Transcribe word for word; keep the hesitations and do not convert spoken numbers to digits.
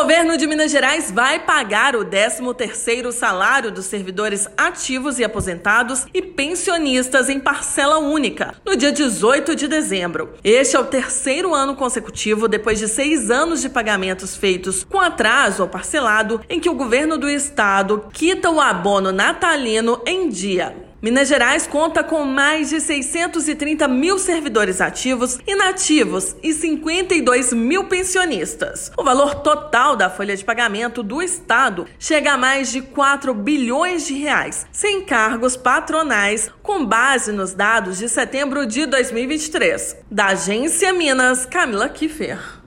governo de Minas Gerais vai pagar o décimo terceiro salário dos servidores ativos e aposentados e pensionistas em parcela única, no dia dezoito de dezembro. Este é o terceiro ano consecutivo, depois de seis anos de pagamentos feitos com atraso ou parcelado, em que o governo do estado quita o abono natalino em dia. Minas Gerais conta com mais de seiscentos e trinta mil servidores ativos, inativos e cinquenta e dois mil pensionistas. O valor total da folha de pagamento do estado chega a mais de quatro bilhões de reais, sem cargos patronais, com base nos dados de setembro de dois mil e vinte e três. Da Agência Minas, Camila Kiffer.